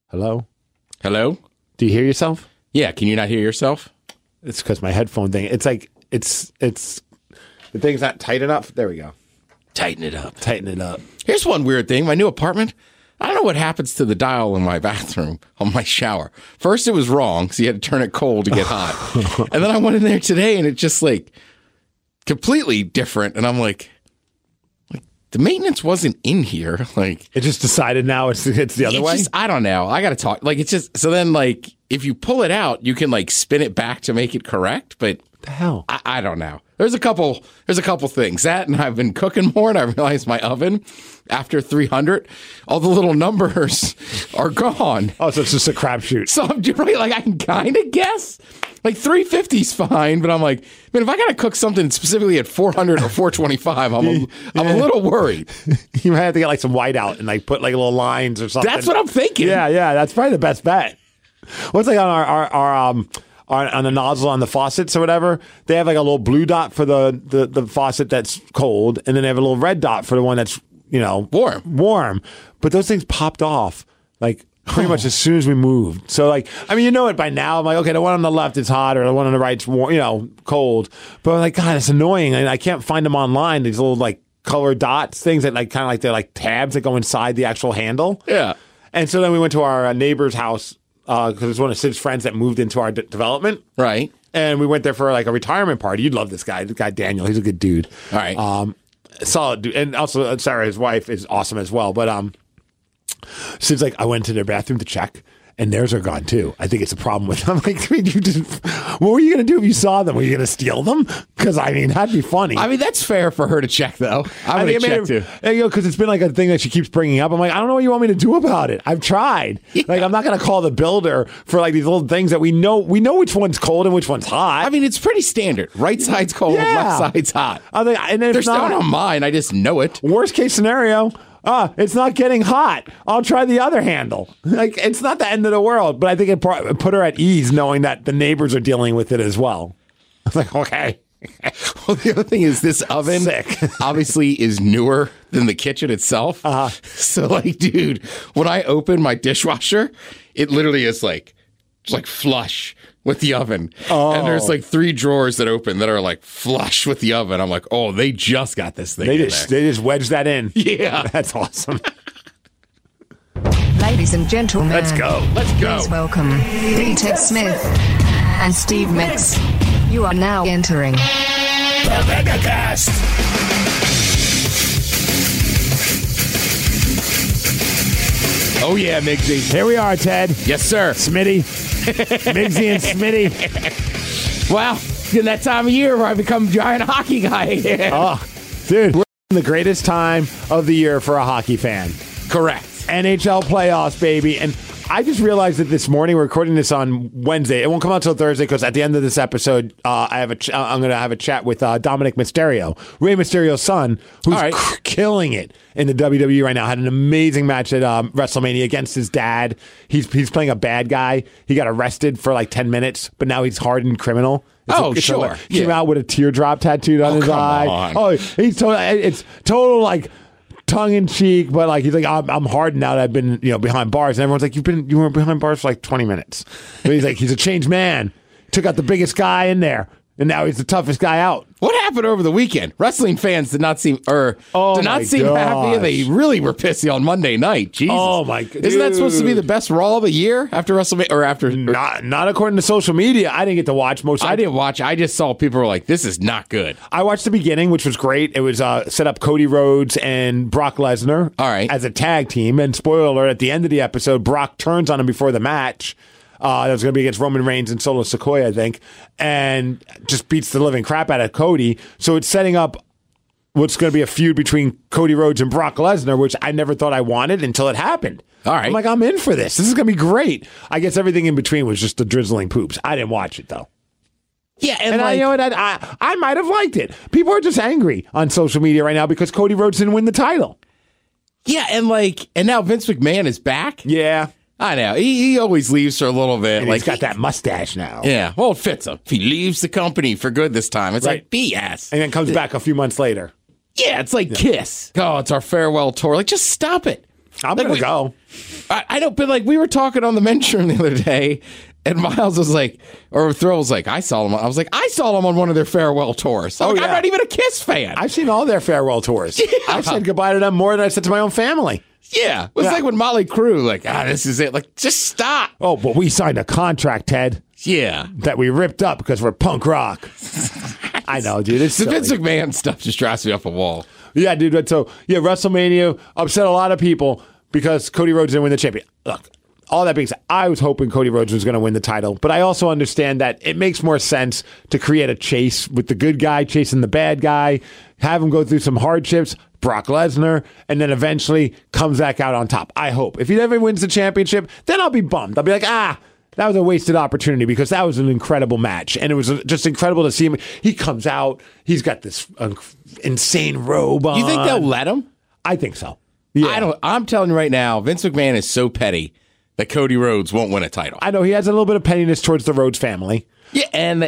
Hello? Hello? Do you hear yourself? Yeah, can you not hear yourself? It's because my headphone thing. It's like it's the thing's not tight enough. There we go. Tighten it up. Tighten it up. Here's one weird thing. My new apartment, I don't know what happens to the dial in my bathroom on my shower. First, it was wrong, so you had to turn it cold to get hot. And then I went in there today, and it just like completely different. And I'm like the maintenance wasn't in here. Like It just decided now it's the other way. I don't know. I got to talk. Like it's just so then like if you pull it out, you can like spin it back to make it correct. But What the hell? I don't know. There's a couple things. That, and I've been cooking more, and I realized my oven, after 300, all the little numbers are gone. Oh, so it's just a crapshoot. So I'm right, like I can kind of guess. Like 350's fine, but I'm like, man, if I got to cook something specifically at 400 or 425, I'm a little worried. You might have to get like some whiteout and like put like little lines or something. That's what I'm thinking. Yeah, that's probably the best bet. What's like on our on the nozzle on the faucets or whatever, they have like a little blue dot for the faucet that's cold, and then they have a little red dot for the one that's, warm. But those things popped off like pretty much as soon as we moved. So like, I mean, you know it by now. I'm like, okay, the one on the left is hot, or the one on the right's warm, cold. But I'm like, God, it's annoying, and I can't find them online. These little like color dots, things that like kind of like they're like tabs that go inside the actual handle. Yeah. And so then we went to our neighbor's house because it's one of Sid's friends that moved into our development. Right. And we went there for like a retirement party. You'd love this guy. The guy Daniel. He's a good dude. All right. Solid dude. And also Sarah, his wife, is awesome as well. But Sid's like, I went to their bathroom to check, and theirs are gone too. I think it's a problem with them. I'm like, what were you going to do if you saw them? Were you going to steal them? Because, I mean, that'd be funny. I mean, that's fair for her to check, though. I'm going to check, too. Because it's been like a thing that she keeps bringing up. I'm like, I don't know what you want me to do about it. I've tried. Yeah. Like, I'm not going to call the builder for like these little things that we know which one's cold and which one's hot. I mean, it's pretty standard. Right side's cold, left side's hot. I think, and then there's no one on mine. I just know it. Worst case scenario, it's not getting hot. I'll try the other handle. Like, it's not the end of the world, but I think it put her at ease knowing that the neighbors are dealing with it as well. I was like, okay. Well, the other thing is this oven obviously is newer than the kitchen itself. So, like, dude, when I open my dishwasher, it literally is like flush with the oven. And there's like 3 drawers that open that are like flush with the oven. I'm like, oh, they just got this thing. They just wedged that in. Yeah. That's awesome. Ladies and gentlemen, let's go. Please welcome Peter Smith and Steve Mix. You are now entering the Megacast. Oh yeah, Migsy. Here we are, Ted. Yes, sir. Smitty. Migsy and Smitty. Well, in that time of year where I become giant hockey guy again. Oh, dude, we're in the greatest time of the year for a hockey fan. Correct. NHL playoffs, baby. And I just realized that this morning, we're recording this on Wednesday. It won't come out until Thursday because at the end of this episode, I'm going to have a chat with Dominic Mysterio, Rey Mysterio's son, who's killing it in the WWE right now. Had an amazing match at WrestleMania against his dad. He's playing a bad guy. He got arrested for like 10 minutes, but now he's hardened criminal. Sure. Came out with a teardrop tattooed on his eye. On. Oh, he's it's total like tongue in cheek, but like he's like, I'm hardened now that I've been behind bars, and everyone's like, you were behind bars for like 20 minutes. But he's like, he's a changed man. Took out the biggest guy in there, and now he's the toughest guy out. What happened over the weekend? Wrestling fans did not seem happy. They really were pissy on Monday night. Jesus. Oh my god! Isn't that supposed to be the best Raw of the year after WrestleMania or after? Not according to social media. I didn't get to watch most. I didn't watch. I just saw people were like, "This is not good." I watched the beginning, which was great. It was set up Cody Rhodes and Brock Lesnar, as a tag team. And spoiler alert: at the end of the episode, Brock turns on him before the match. That was going to be against Roman Reigns and Solo Sikoa, I think, and just beats the living crap out of Cody. So it's setting up what's going to be a feud between Cody Rhodes and Brock Lesnar, which I never thought I wanted until it happened. All right. I'm like, I'm in for this. This is going to be great. I guess everything in between was just the drizzling poops. I didn't watch it, though. Yeah, and I might have liked it. People are just angry on social media right now because Cody Rhodes didn't win the title. Yeah, and now Vince McMahon is back? Yeah. I know. He always leaves for a little bit. And he's got that mustache now. Yeah. Well, it fits him. If he leaves the company for good this time, it's like BS. And then comes back a few months later. Yeah, it's like Kiss. Oh, it's our farewell tour. Like, just stop it. I'm going to go. I don't, but like we were talking on the men's room the other day, and Miles was like, or Thrill was like, I saw him. I was like, I saw him on one of their farewell tours. I'm not even a Kiss fan. I've seen all their farewell tours. Yeah. I've said goodbye to them more than I said to my own family. Yeah. It was like when Motley Crue, like, this is it. Like, just stop. Oh, but we signed a contract, Ted. Yeah. That we ripped up because we're punk rock. I know, dude. It's the Vince McMahon stuff just drives me up a wall. Yeah, dude. But so, yeah, WrestleMania upset a lot of people because Cody Rhodes didn't win the champion. Look, all that being said, I was hoping Cody Rhodes was going to win the title, but I also understand that it makes more sense to create a chase with the good guy chasing the bad guy, have him go through some hardships, Brock Lesnar, and then eventually comes back out on top. I hope. If he never wins the championship, then I'll be bummed. I'll be like, that was a wasted opportunity because that was an incredible match. And it was just incredible to see him. He comes out. He's got this insane robe on. You think they'll let him? I think so. Yeah. I'm telling you right now, Vince McMahon is so petty that Cody Rhodes won't win a title. I know he has a little bit of pettiness towards the Rhodes family. Yeah, and the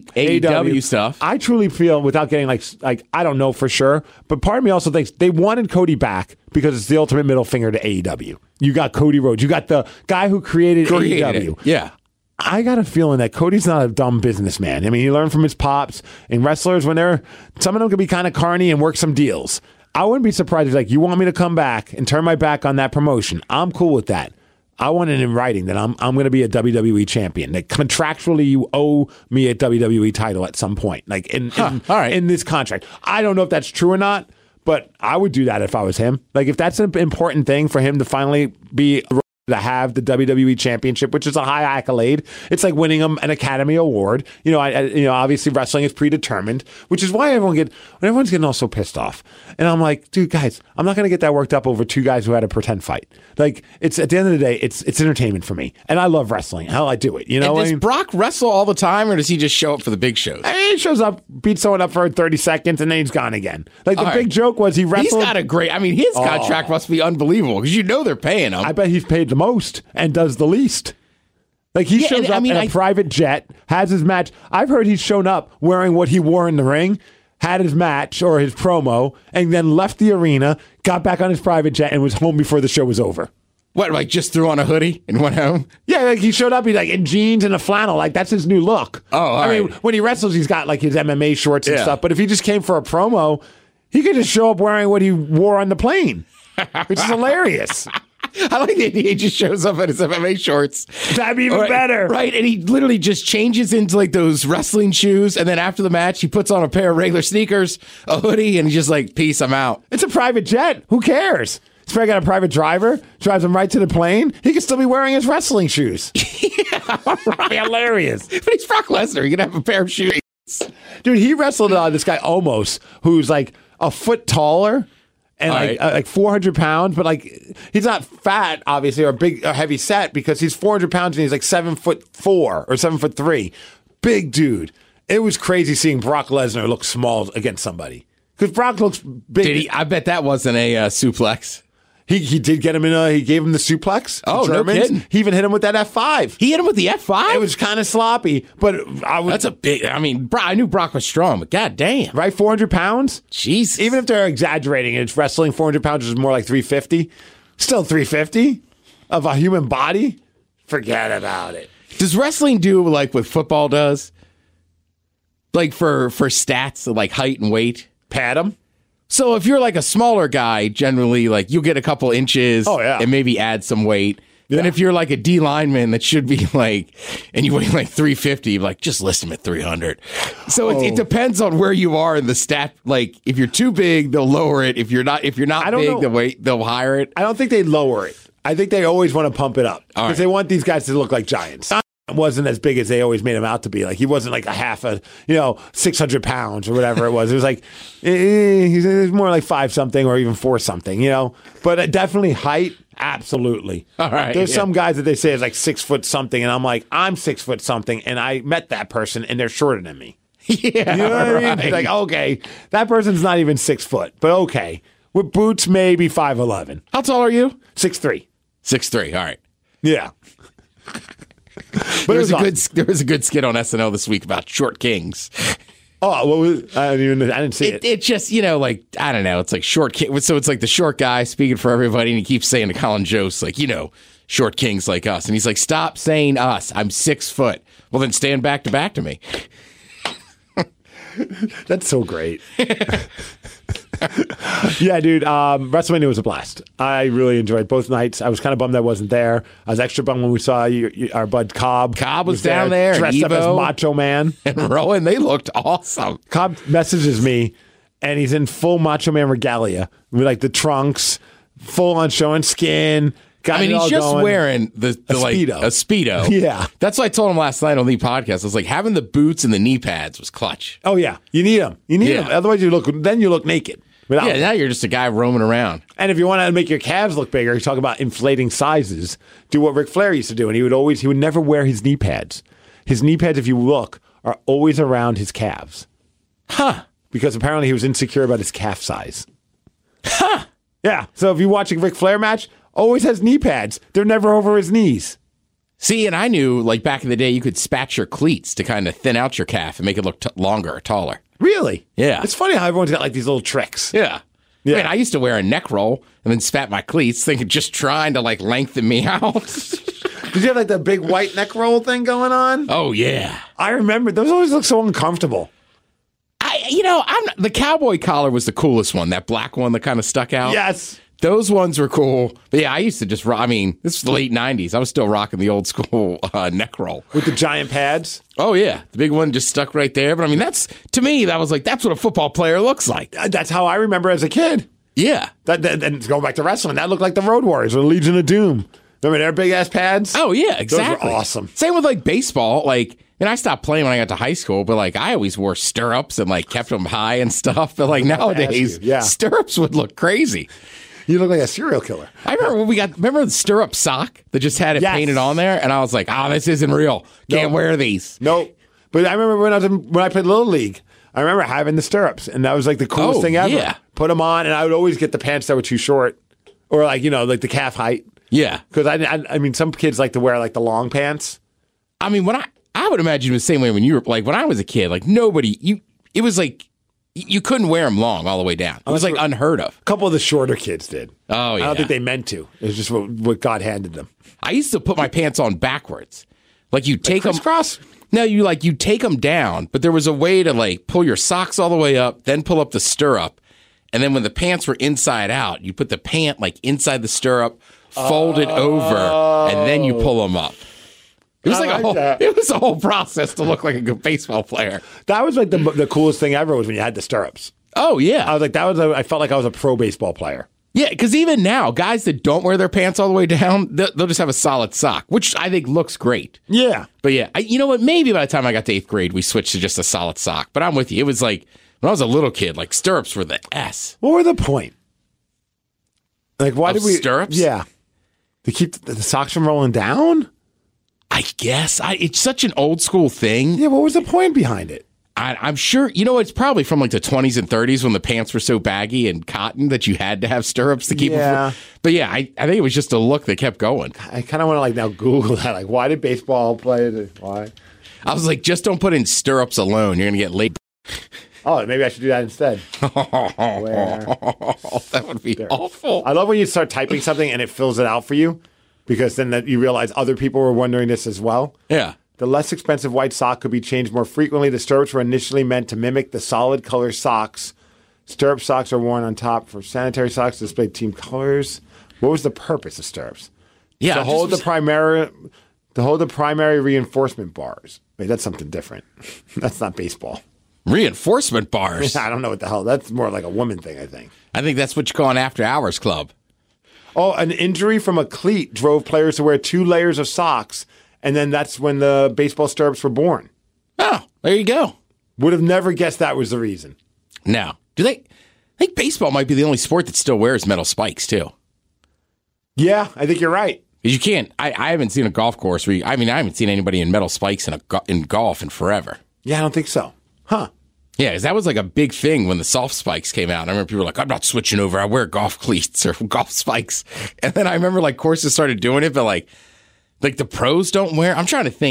AEW stuff. I truly feel, without getting like I don't know for sure, but part of me also thinks they wanted Cody back because it's the ultimate middle finger to AEW. You got Cody Rhodes. You got the guy who created AEW. Yeah. I got a feeling that Cody's not a dumb businessman. I mean, he learned from his pops, and wrestlers, some of them can be kind of carny and work some deals. I wouldn't be surprised if like, you want me to come back and turn my back on that promotion. I'm cool with that. I want it in writing that I'm going to be a WWE champion. That contractually you owe me a WWE title at some point, like in this contract. I don't know if that's true or not, but I would do that if I was him. Like if that's an important thing for him to finally be to have the WWE Championship, which is a high accolade. It's like winning an Academy Award. Obviously wrestling is predetermined, which is why everyone's getting all so pissed off. And I'm like, dude, guys, I'm not going to get that worked up over two guys who had a pretend fight. Like, it's at the end of the day, it's entertainment for me, and I love wrestling. Hell, I do it. You know, and does Brock wrestle all the time, or does he just show up for the big shows? He shows up, beats someone up for 30 seconds, and then he's gone again. Like the big joke was he wrestled. He's got a great. I mean, his contract must be unbelievable because they're paying him. I bet he's paid the most and does the least. Like he shows up in a private jet, has his match. I've heard he's shown up wearing what he wore in the ring, had his match or his promo, and then left the arena, got back on his private jet, and was home before the show was over. What, like just threw on a hoodie and went home? Yeah, like he showed up, he's like in jeans and a flannel. Like that's his new look. Oh, I mean, when he wrestles, he's got like his MMA shorts and stuff. But if he just came for a promo, he could just show up wearing what he wore on the plane, which is hilarious. I like the idea he just shows up in his MMA shorts. That'd be even better. Right, and he literally just changes into like those wrestling shoes, and then after the match, he puts on a pair of regular sneakers, a hoodie, and he's just like, peace, I'm out. It's a private jet. Who cares? He's probably got a private driver, drives him right to the plane. He could still be wearing his wrestling shoes. That'd be hilarious. But he's Brock Lesnar. He can have a pair of shoes. Dude, he wrestled this guy Omos, who's like a foot taller. And like 400 pounds, but like he's not fat, obviously, or big, or heavy set because he's 400 pounds and he's like 7'4" or 7'3". Big dude. It was crazy seeing Brock Lesnar look small against somebody because Brock looks big. I bet that wasn't a suplex. He did get him he gave him the suplex. Oh, no kidding. He even hit him with that F5. He hit him with the F5? It was kind of sloppy, but that's a big, I knew Brock was strong, but goddamn. Right, 400 pounds? Jesus. Even if they're exaggerating and it's wrestling, 400 pounds is more like 350. Still 350 of a human body? Forget about it. Does wrestling do like what football does? Like for stats, like height and weight? Pad them? So if you're like a smaller guy, generally, like you'll get a couple inches and maybe add some weight. Yeah. Then if you're like a D lineman that should be like, and you weigh like 350, like just list him at 300. So it depends on where you are in the stat. Like if you're too big, they'll lower it. If you're not big, they'll higher it. I don't think they lower it. I think they always want to pump it up because they want these guys to look like giants. Wasn't as big as they always made him out to be. Like he wasn't like a 600 pounds or whatever it was. It was like he's more like 5 something or even 4 something, But definitely height, absolutely. All right. There's some guys that they say is like 6 foot something, and I'm like, I'm 6 foot something, and I met that person, and they're shorter than me. Yeah, you know what I mean? Like, okay, that person's not even 6 foot, but okay, with boots, maybe 5'11". How tall are you? 6'3". 6'3". All right. Yeah. But there was a good skit on SNL this week about short kings. Oh, what was? I didn't see it. It just, like, I don't know. It's like short king. So it's like the short guy speaking for everybody, and he keeps saying to Colin Jost, like, short kings like us. And he's like, stop saying us. I'm 6 foot. Well, then stand back to me. That's so great. Yeah, dude. WrestleMania was a blast. I really enjoyed both nights. I was kind of bummed I wasn't there. I was extra bummed when we saw our bud Cobb. Cobb was down there, dressed up as Macho Man. And Rowan, they looked awesome. Cobb messages me, and he's in full Macho Man regalia with like the trunks, full on showing skin. He's just wearing the Speedo. A Speedo. Yeah. That's what I told him last night on the podcast. I was like, having the boots and the knee pads was clutch. Oh, yeah. You need them. them. Otherwise, you look naked. Now you're just a guy roaming around. And if you want to make your calves look bigger, you talk about inflating sizes, do what Ric Flair used to do. And he would never wear his knee pads. His knee pads, if you look, are always around his calves. Huh. Because apparently he was insecure about his calf size. Huh. Yeah. So if you're watching a Ric Flair match, always has knee pads. They're never over his knees. See, and I knew, like, back in the day, you could spatch your cleats to kind of thin out your calf and make it look longer or taller. Really? Yeah. It's funny how everyone's got, like, these little tricks. Yeah. I mean, I used to wear a neck roll and then spat my cleats, just trying to, like, lengthen me out. Did you have, like, the big white neck roll thing going on? Oh, yeah. I remember. Those always look so uncomfortable. The cowboy collar was the coolest one, that black one that kind of stuck out. Yes. Those ones were this was the late 90s. I was still rocking the old school neck roll. With the giant pads? Oh, yeah. The big one just stuck right there. But, to me, that was like, that's what a football player looks like. That's how I remember as a kid. Yeah. And going back to wrestling, that looked like the Road Warriors or Legion of Doom. Remember their big-ass pads? Oh, yeah, exactly. Those were awesome. Same with, like, baseball. And I stopped playing when I got to high school, but, like, I always wore stirrups and, like, kept them high and stuff. But, like, nowadays, stirrups would look crazy. You look like a serial killer. I remember remember the stirrup sock that just had it painted on there? And I was like, this isn't real. Can't wear these. Nope. But I remember when I played Little League, I remember having the stirrups, and that was like the coolest thing ever. Yeah. Put them on, and I would always get the pants that were too short, or like, like the calf height. Yeah. Because some kids like to wear like the long pants. I would imagine it was the same way when you were, like, when I was a kid, like, it was like, you couldn't wear them long all the way down. It was like unheard of. A couple of the shorter kids did. Oh, yeah. I don't think they meant to. It was just what God handed them. I used to put my pants on backwards. Like, you take them. Crisscross? No, you take them down, but there was a way to, like, pull your socks all the way up, then pull up the stirrup. And then when the pants were inside out, you put the pant, like, inside the stirrup, fold it over, and then you pull them up. It was a whole process to look like a good baseball player. That was like the coolest thing ever was when you had the stirrups. Oh, yeah. I was like, I felt like I was a pro baseball player. Yeah, because even now, guys that don't wear their pants all the way down, they'll just have a solid sock, which I think looks great. Yeah. But yeah, you know what? Maybe by the time I got to 8th grade, we switched to just a solid sock. But I'm with you. It was like, when I was a little kid, like, stirrups were the S. What were the point? Like, why did we... Stirrups? Yeah. To keep the socks from rolling down? I guess. It's such an old school thing. Yeah, what was the point behind it? I'm sure, it's probably from like the 20s and 30s when the pants were so baggy and cotton that you had to have stirrups to keep them. But yeah, I think it was just a look that kept going. I kind of want to like now Google that. Like, why did baseball play? Why? I was like, just don't put in stirrups alone. You're going to get late. Oh, maybe I should do that instead. That would be awful. I love when you start typing something and it fills it out for you, because then you realize other people were wondering this as well. Yeah. The less expensive white sock could be changed more frequently. The stirrups were initially meant to mimic the solid color socks. Stirrup socks are worn on top for sanitary socks to display team colors. What was the purpose of stirrups? Yeah, to hold the primary reinforcement bars. Wait, that's something different. That's not baseball. Reinforcement bars? I don't know what the hell. That's more like a woman thing, I think. I think that's what you call an after-hours club. Oh, an injury from a cleat drove players to wear 2 layers of socks, and then that's when the baseball stirrups were born. Oh, there you go. Would have never guessed that was the reason. Now, I think baseball might be the only sport that still wears metal spikes, too. Yeah, I think you're right. Because you can't, I haven't seen a golf course where, I haven't seen anybody in metal spikes in golf in forever. Yeah, I don't think so. Huh. Yeah, because that was like a big thing when the soft spikes came out. I remember people were like, I'm not switching over. I wear golf cleats or golf spikes. And then I remember like courses started doing it, but like the pros don't wear. I'm trying to think.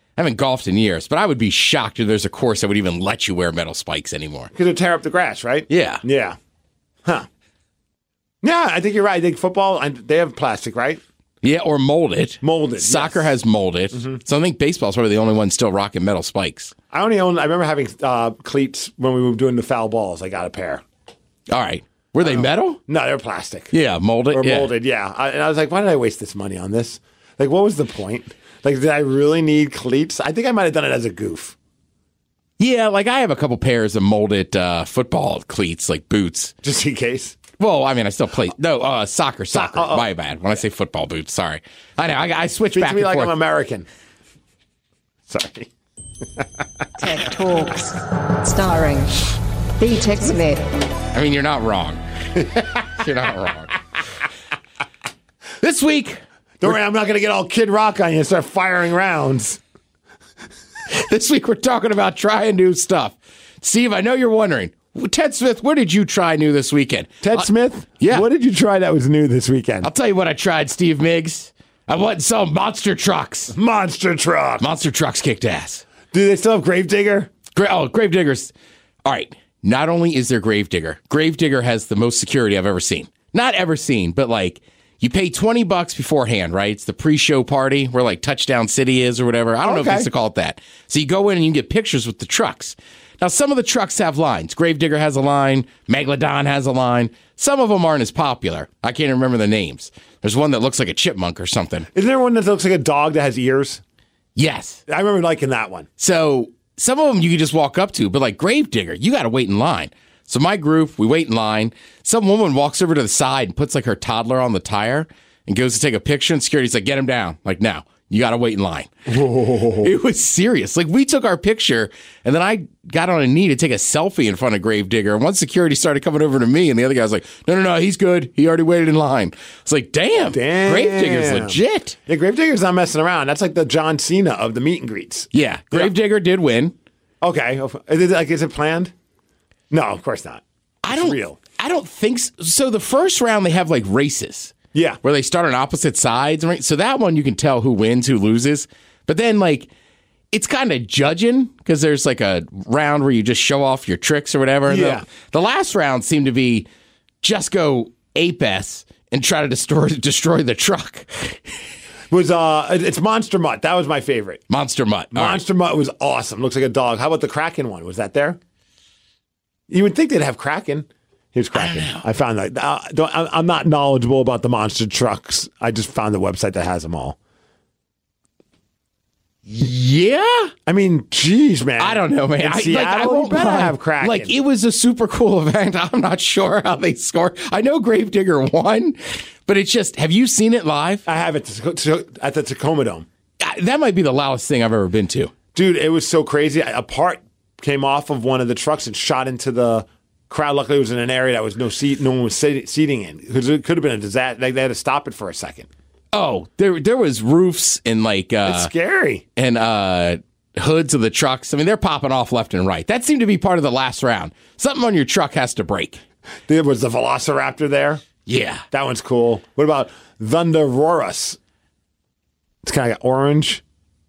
I haven't golfed in years, but I would be shocked if there's a course that would even let you wear metal spikes anymore. Because it tear up the grass, right? Yeah. Yeah. Huh. Yeah, I think you're right. I think football, they have plastic, right? Yeah, or molded. Molded. Soccer yes. has molded. Mm-hmm. So I think baseball's probably the only one still rocking metal spikes. I remember having cleats when we were doing the foul balls. I got a pair. All right. Were they metal? No, they were plastic. Yeah, molded. Or molded, yeah. And I was like, why did I waste this money on this? Like, what was the point? Like, did I really need cleats? I think I might have done it as a goof. Yeah, like I have a couple pairs of molded football cleats, like boots. Just in case. Well, I mean, I still play. No, soccer. My bad. When I say football boots, sorry. I know. I switch back to me and like forth. I'm American. Sorry. Tech Talks, starring B-Tech Smith. I mean, you're not wrong. You're not wrong. This week. Don't worry, I'm not going to get all Kid Rock on you and start firing rounds. This week, we're talking about trying new stuff. Steve, I know you're wondering. Ted Smith, what did you try new this weekend? Ted Smith? Yeah. What did you try that was new this weekend? I'll tell you what I tried, Steve Miggs. I went and saw Monster Trucks. Monster Truck. Monster Trucks kicked ass. Do they still have Gravedigger? Gravediggers. All right. Not only is there Gravedigger has the most security I've ever seen. Not ever seen, but like you pay $20 beforehand, right? It's the pre-show party where like Touchdown City is or whatever. I don't know if they used to call it that. So you go in and you can get pictures with the trucks. Now, some of the trucks have lines. Gravedigger has a line. Megalodon has a line. Some of them aren't as popular. I can't remember the names. There's one that looks like a chipmunk or something. Isn't there one that looks like a dog that has ears? Yes. I remember liking that one. So some of them you can just walk up to, but like Gravedigger, you got to wait in line. So my group, we wait in line. Some woman walks over to the side and puts like her toddler on the tire and goes to take a picture, and security's like, get him down. Like, no, you got to wait in line. Whoa. It was serious. Like, we took our picture, and then I got on a knee to take a selfie in front of Gravedigger. And once security started coming over to me, and the other guy was like, no, he's good. He already waited in line. It's like, damn. Gravedigger's legit. Yeah, Gravedigger's not messing around. That's like the John Cena of the meet and greets. Yeah, Gravedigger did win. Okay. Is it planned? No, of course not. I don't think so. So the first round, they have like races. Yeah. Where they start on opposite sides. Right? So that one, you can tell who wins, who loses. But then, like, it's kind of judging because there's like a round where you just show off your tricks or whatever. Yeah. The last round seemed to be just go ape-ass and try to destroy the truck. It's Monster Mutt. That was my favorite. Monster Mutt. Monster Mutt was awesome. Looks like a dog. How about the Kraken one? Was that there? You would think they'd have Kraken. Here's Kraken. I found that. I'm not knowledgeable about the monster trucks. I just found the website that has them all. Yeah? I mean, geez, man. I don't know, man. I won't better have Kraken. Like, it was a super cool event. I'm not sure how they scored. I know Gravedigger won, but it's just, have you seen it live? I have it at the Tacoma Dome. That might be the loudest thing I've ever been to. Dude, it was so crazy. A part came off of one of the trucks and shot into the crowd. Luckily, it was in an area that was no one was seating in, because it could have been a disaster. Like, they had to stop it for a second. Oh, there was roofs and like it's scary, and hoods of the trucks. I mean, they're popping off left and right. That seemed to be part of the last round. Something on your truck has to break. There was the Velociraptor there. Yeah, that one's cool. What about Thunderorus? It's kind of got orange.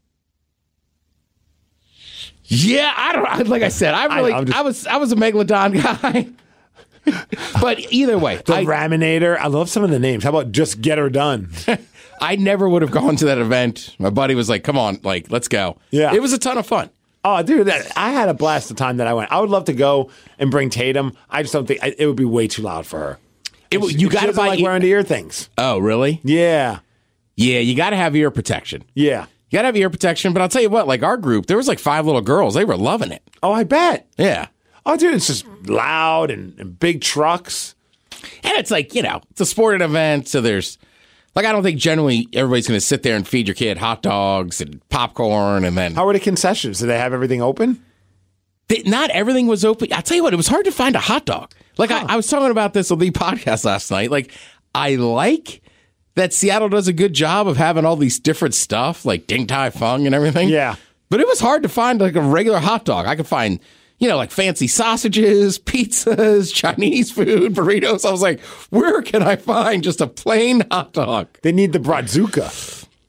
Yeah, I don't. Like I said, I was a Megalodon guy. But either way, the Raminator. I love some of the names. How about Just Get Her Done? I never would have gone to that event. My buddy was like, "Come on, like, let's go." Yeah, it was a ton of fun. Oh, dude, I had a blast the time that I went. I would love to go and bring Tatum. I just don't think it would be way too loud for her. You got to buy like wearing the ear things. Oh, really? Yeah. You got to have ear protection. Yeah. You got to have ear protection, but I'll tell you what, like our group, there was like 5 little girls. They were loving it. Oh, I bet. Yeah. Oh, dude, it's just loud and big trucks. And it's like, it's a sporting event, so there's, like, I don't think generally everybody's going to sit there and feed your kid hot dogs and popcorn and then... How are the concessions? Do they have everything open? Not everything was open. I'll tell you what, it was hard to find a hot dog. Like, I was talking about this on the podcast last night. Like, I like that Seattle does a good job of having all these different stuff, like Ding Tai Fung and everything. Yeah. But it was hard to find, like, a regular hot dog. I could find... like fancy sausages, pizzas, Chinese food, burritos. I was like, where can I find just a plain hot dog? They need the Bratzuka.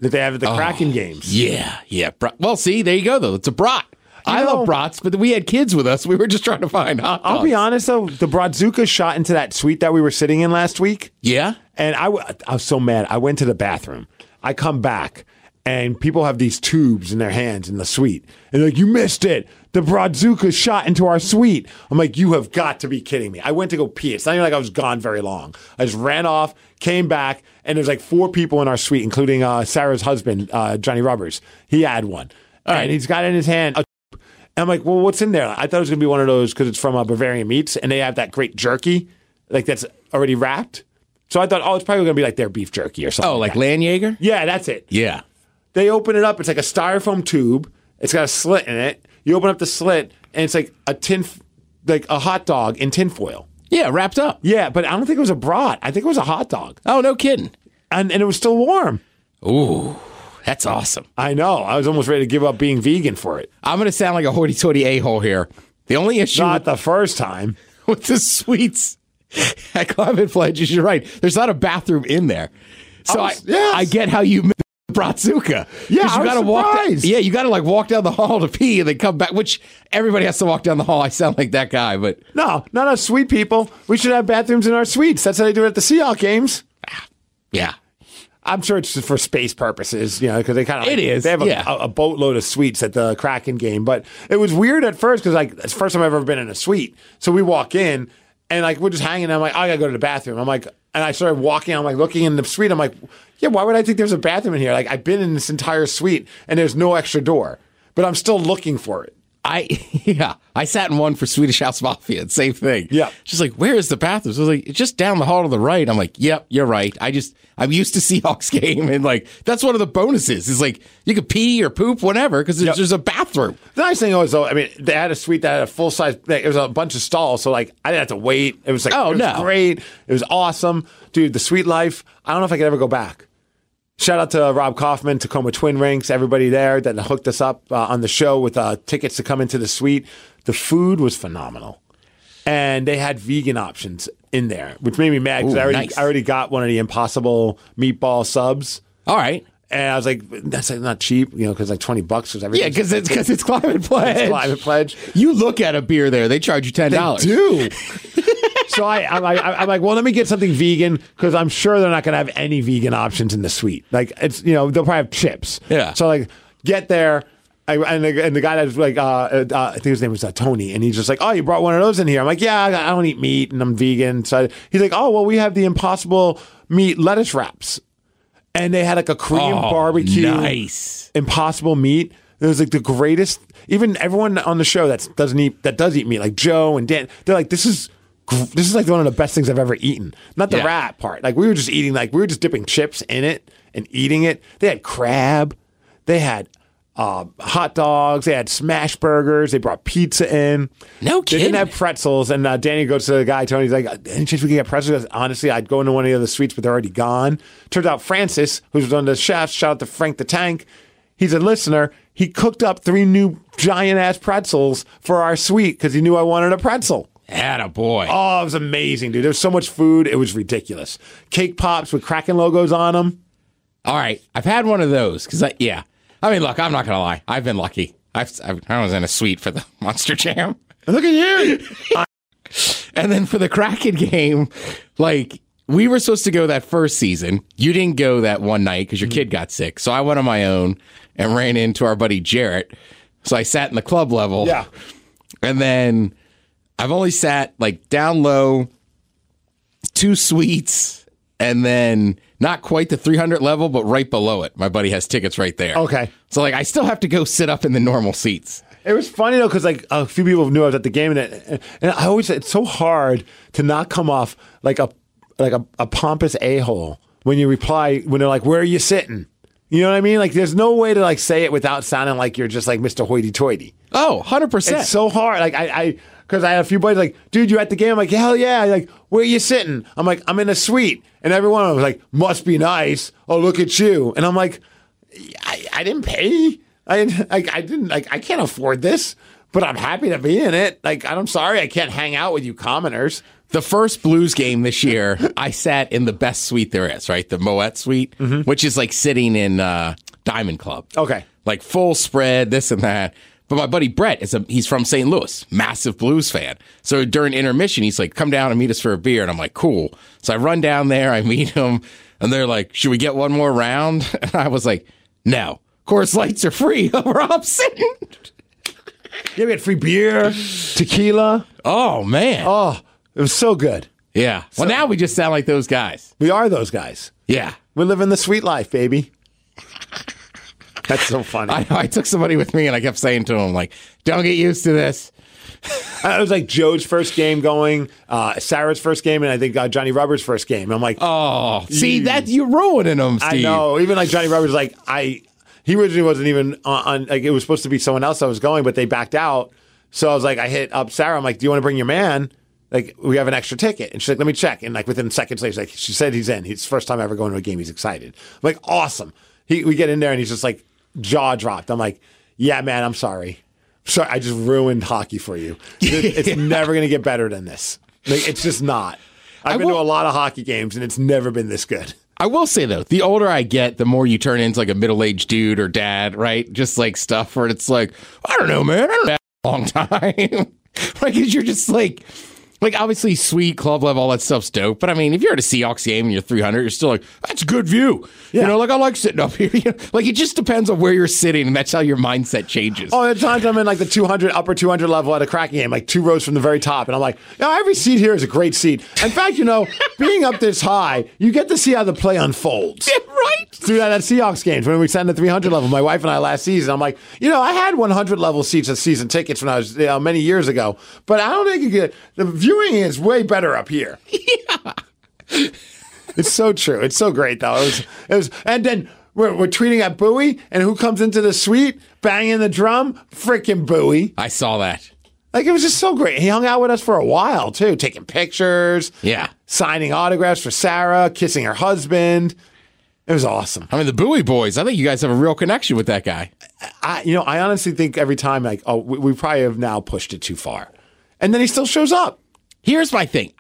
that they have at the Kraken games. Yeah. Well, see, there you go, though. It's a brat. I love brats, but we had kids with us. We were just trying to find hot dogs. I'll be honest, though. The Bratzuka shot into that suite that we were sitting in last week. Yeah? And I was so mad. I went to the bathroom. I come back, and people have these tubes in their hands in the suite. And they're like, you missed it. The Bratzuka shot into our suite. I'm like, you have got to be kidding me. I went to go pee. It's not even like I was gone very long. I just ran off, came back, and there's like 4 people in our suite, including Sarah's husband, Johnny Rubbers. He had one. All right. And he's got it in his hand. And I'm like, well, what's in there? I thought it was going to be one of those because it's from Bavarian Meats, and they have that great jerky, like that's already wrapped. So I thought, it's probably going to be like their beef jerky or something. Oh, like Landjaeger? Yeah, that's it. Yeah. They open it up. It's like a styrofoam tube. It's got a slit in it. You open up the slit, and it's like a hot dog in tinfoil. Yeah, wrapped up. Yeah, but I don't think it was a brat. I think it was a hot dog. Oh, no kidding. And it was still warm. Ooh, that's awesome. I know. I was almost ready to give up being vegan for it. I'm going to sound like a hoity-toity a-hole here. The only issue... Not the first time. With the suites at Climate Pledge is you're right. There's not a bathroom in there. So I get how you... Bratzuka. Yeah, I was surprised. You got to like walk down the hall to pee and then come back, which everybody has to walk down the hall. I sound like that guy, but... No, not us sweet people. We should have bathrooms in our suites. That's how they do it at the Seahawks games. Yeah. I'm sure it's just for space purposes, because they kind of... It is, They have a boatload of suites at the Kraken game, but it was weird at first because it's the first time I've ever been in a suite. So we walk in, and we're just hanging, and I'm like, I got to go to the bathroom. I'm like... And I started walking, I'm like looking in the suite. I'm like, yeah, why would I think there's a bathroom in here? Like, I've been in this entire suite and there's no extra door, but I'm still looking for it. I sat in one for Swedish House Mafia. Same thing. Yeah. She's like, where is the bathroom? So I was like, it's just down the hall to the right. I'm like, yep, you're right. I'm used to Seahawks game. And like, that's one of the bonuses. Is like, you could pee or poop, whatever, because there's a bathroom. The nice thing was, though, they had a suite that had a full size, it was a bunch of stalls. So like, I didn't have to wait. It was like, it was great. It was awesome. Dude, the suite life, I don't know if I could ever go back. Shout out to Rob Kaufman, Tacoma Twin Rinks, everybody there that hooked us up on the show with tickets to come into the suite. The food was phenomenal. And they had vegan options in there, which made me mad because I already got one of the Impossible meatball subs. All right. And I was like, that's like not cheap, because like $20 was everything. Yeah, because it's Climate Pledge. It's Climate Pledge. You look at a beer there, they charge you $10. They do. So I'm like, well, let me get something vegan because I'm sure they're not going to have any vegan options in the suite. Like it's, they'll probably have chips. Yeah. So like, get there. And the guy that was like, I think his name was Tony, and he's just like, oh, you brought one of those in here. I'm like, yeah, I don't eat meat and I'm vegan. So he's like, oh, well, we have the Impossible meat lettuce wraps. And they had like a Korean barbecue. Nice. Impossible meat. It was like the greatest. Even everyone on the show that does eat meat, like Joe and Dan, they're like, this is like one of the best things I've ever eaten. Not the rat part. Like we were just eating, like we were just dipping chips in it and eating it. They had crab. They had hot dogs. They had smash burgers. They brought pizza in. No kidding. They didn't have pretzels. And Danny goes to the guy, Tony's like, any chance we can get pretzels? Honestly, I'd go into one of the other suites, but they're already gone. Turns out Francis, who's one of the chefs, shout out to Frank the Tank. He's a listener. He cooked up 3 new giant-ass pretzels for our suite because he knew I wanted a pretzel. Attaboy. Oh, it was amazing, dude. There was so much food. It was ridiculous. Cake pops with Kraken logos on them. All right. I've had one of those because, look, I'm not going to lie. I've been lucky. I was in a suite for the Monster Jam. Look at you. And then for the Kraken game, like, we were supposed to go that first season. You didn't go that one night because your kid got sick. So I went on my own and ran into our buddy Jarrett. So I sat in the club level. Yeah. And then I've only sat like down low, 2 suites, and then not quite the 300 level, but right below it. My buddy has tickets right there. Okay. So like I still have to go sit up in the normal seats. It was funny though because like a few people knew I was at the game, and I always say it's so hard to not come off like a pompous a-hole when you reply when they're like, "Where are you sitting?" You know what I mean? Like, there's no way to like say it without sounding like you're just like Mr. Hoity-toity. Oh, 100%. It's so hard. Like because I had a few buddies like, dude, you at the game? I'm like, hell yeah. Like, where are you sitting? I'm like, I'm in a suite. And everyone was like, must be nice. Oh, look at you. And I'm like, I didn't pay. I can't afford this, but I'm happy to be in it. Like, I'm sorry I can't hang out with you commoners The first Blues game this year, I sat in the best suite there is, right? The Moet suite, which is like sitting in Diamond Club. Okay. Like full spread, this and that. But my buddy Brett, he's from St. Louis, massive Blues fan. So during intermission, he's like, come down and meet us for a beer. And I'm like, cool. So I run down there, I meet him, and they're like, should we get one more round? And I was like, no. Course Lights are free. Where I'm sitting. Yeah, we had free beer, tequila. Oh, man. Oh, it was so good. Yeah. Well, now we just sound like those guys. We are those guys. Yeah. We're living the sweet life, baby. That's so funny. I took somebody with me and I kept saying to him, like, don't get used to this. It was like Joe's first game going, Sarah's first game, and I think Johnny Rubber's first game. I'm like, oh, see, that you're ruining them, Steve. I know. Even like Johnny Rubber's like, he originally wasn't even on, like, it was supposed to be someone else that was going, but they backed out. So I was like, I hit up Sarah. I'm like, do you want to bring your man? Like, we have an extra ticket. And she's like, let me check. And like within seconds later, she said he's in. It's the first time ever going to a game. He's excited. I'm like, awesome. We get in there and he's just like, jaw dropped. I'm like, yeah, man, I'm sorry. Sorry, I just ruined hockey for you. It's never going to get better than this. Like, it's just not. I've been to a lot of hockey games, and it's never been this good. I will say, though, the older I get, the more you turn into like a middle-aged dude or dad, right? Just like stuff where it's like, I don't know, man. I don't know. A long time. Like, 'cause you're just like obviously sweet club level, all that stuff's dope. But I mean, if you're at a Seahawks game and you're 300, you're still like, that's a good view. Yeah. You know, like I like sitting up here. Like it just depends on where you're sitting, and that's how your mindset changes. Oh, at times I'm in like the upper 200 level at a Kraken game, like 2 rows from the very top, and I'm like, every seat here is a great seat. In fact, being up this high, you get to see how the play unfolds. Yeah, right. Through that at Seahawks games when we sat in the 300 level, my wife and I last season, I'm like, I had 100 level seats as season tickets when I was many years ago, but I don't think the viewing is way better up here. Yeah. It's so true. It's so great, though. It was, and then we're tweeting at Bowie, and who comes into the suite banging the drum? Freaking Bowie. I saw that. Like, it was just so great. He hung out with us for a while, too, taking pictures. Yeah. Signing autographs for Sarah, kissing her husband. It was awesome. I mean, the Bowie boys, I think you guys have a real connection with that guy. I honestly think every time, like, we probably have now pushed it too far. And then he still shows up. Here's my thing.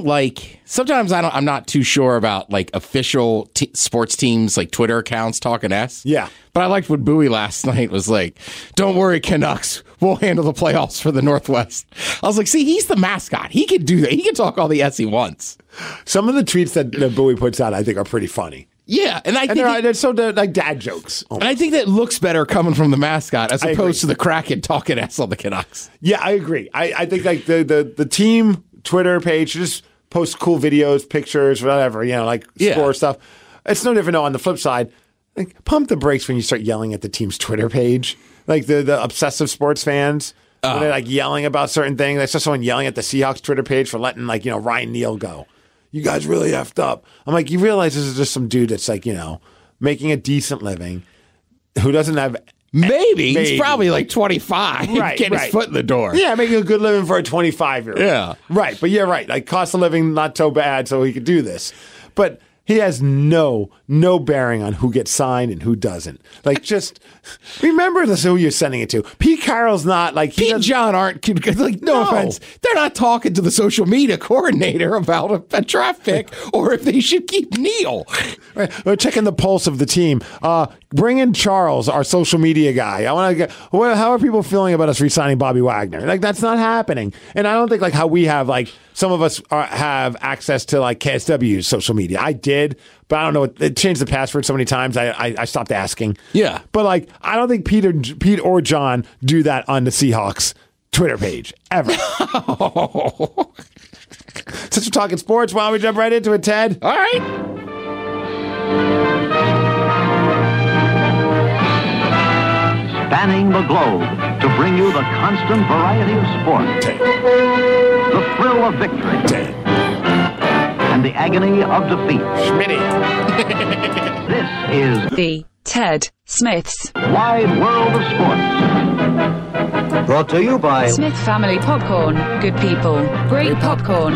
I'm not too sure about like official sports teams, like Twitter accounts talking S. Yeah. But I liked what Bowie last night was like, don't worry, Canucks, we'll handle the playoffs for the Northwest. I was like, see, he's the mascot. He can do that. He can talk all the S he wants. Some of the tweets that Bowie puts out, I think, are pretty funny. Yeah, and I think they're like dad jokes. And I think that looks better coming from the mascot as opposed to the Kraken talking S on the Canucks. Yeah, I agree. I think like the team Twitter page just post cool videos, pictures, whatever, score stuff. It's no different. No, on the flip side, like pump the brakes when you start yelling at the team's Twitter page. Like the obsessive sports fans, when they're like yelling about certain things. I saw someone yelling at the Seahawks Twitter page for letting Ryan Neal go. You guys really effed up. I'm like, you realize this is just some dude that's like, making a decent living, who doesn't have... Maybe. He's probably like 25. Right, Get his foot in the door. Yeah, making a good living for a 25-year-old. Yeah. Right, but you're right. Like, cost of living, not so bad, so he could do this. But he has no bearing on who gets signed and who doesn't. Like, just remember this, who you're sending it to. Pete Carroll's not like... Pete and John aren't... Like, no offense. They're not talking to the social media coordinator about a draft pick or if they should keep Neal. Right. We're checking the pulse of the team. Bring in Charles, our social media guy. I want to get... How are people feeling about us re-signing Bobby Wagner? Like, that's not happening. And I don't think like how we have like... Some of us have access to like KSW's social media. I did, but I don't know. It changed the password so many times. I stopped asking. Yeah, but like I don't think Pete or John do that on the Seahawks Twitter page ever. Since we're talking sports, why don't we jump right into it, Ted? All right. Spanning the globe to bring you the constant variety of sport. The thrill of victory. And the agony of defeat. Schmitty. This is the Ted Smith's Wide World of Sports. Brought to you by Smith Family Popcorn. Good people. Great popcorn.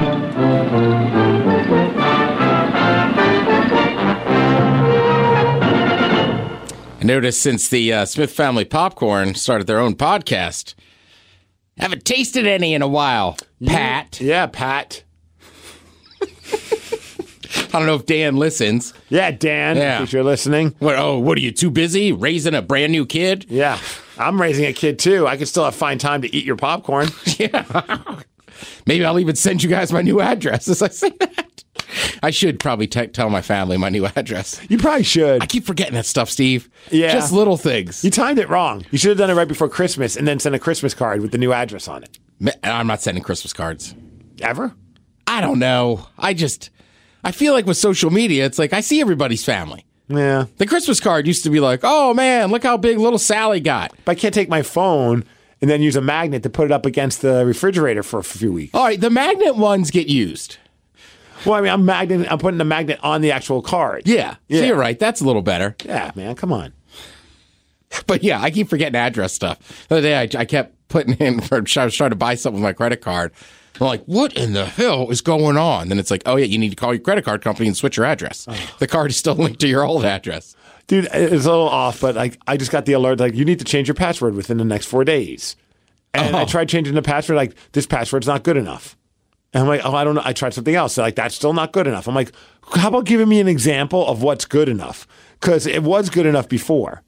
I noticed since the Smith Family Popcorn started their own podcast, haven't tasted any in a while. Pat. Yeah, Pat. I don't know if Dan listens. Yeah, Dan, if you're listening. What are you, too busy raising a brand new kid? Yeah, I'm raising a kid, too. I can still find time to eat your popcorn. Yeah. Maybe I'll even send you guys my new address as I say that. I should probably tell my family my new address. You probably should. I keep forgetting that stuff, Steve. Yeah. Just little things. You timed it wrong. You should have done it right before Christmas and then sent a Christmas card with the new address on it. I'm not sending Christmas cards. Ever? I don't know. I feel like with social media, it's like I see everybody's family. Yeah. The Christmas card used to be like, oh, man, look how big little Sally got. But I can't take my phone and then use a magnet to put it up against the refrigerator for a few weeks. All right, the magnet ones get used. Well, I mean, I'm putting the magnet on the actual card. Yeah. So you're right. That's a little better. Yeah, man, come on. But yeah, I keep forgetting address stuff. The other day, I kept putting in, I was trying to buy something with my credit card. I'm like, what in the hell is going on? Then it's like, oh, yeah, you need to call your credit card company and switch your address. The card is still linked to your old address. Dude, it's a little off, but I just got the alert, you need to change your password within the next 4 days. And I tried changing the password, this password's not good enough. And I'm like, I don't know. I tried something else. They're that's still not good enough. I'm like, how about giving me an example of what's good enough? Because it was good enough before.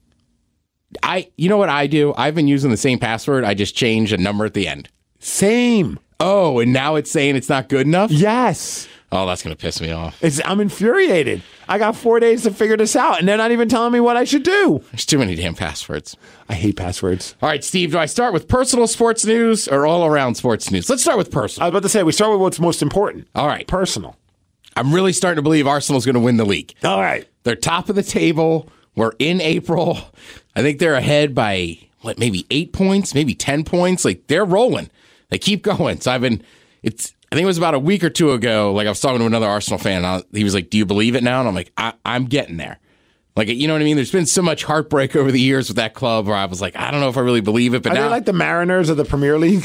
You know what I do? I've been using the same password. I just change a number at the end. Same. Oh, and now it's saying it's not good enough? Yes. Oh, that's going to piss me off. I'm infuriated. I got 4 days to figure this out, and they're not even telling me what I should do. There's too many damn passwords. I hate passwords. All right, Steve, do I start with personal sports news or all-around sports news? Let's start with personal. I was about to say, we start with what's most important. All right. Personal. I'm really starting to believe Arsenal's going to win the league. All right. They're top of the table. We're in April. I think they're ahead by, maybe 8 points, maybe 10 points. They're rolling. They keep going. So I think it was about a week or two ago, I was talking to another Arsenal fan, and he was like, do you believe it now? And I'm like, I'm getting there. You know what I mean? There's been so much heartbreak over the years with that club where I was like, I don't know if I really believe it. But now, they like the Mariners of the Premier League?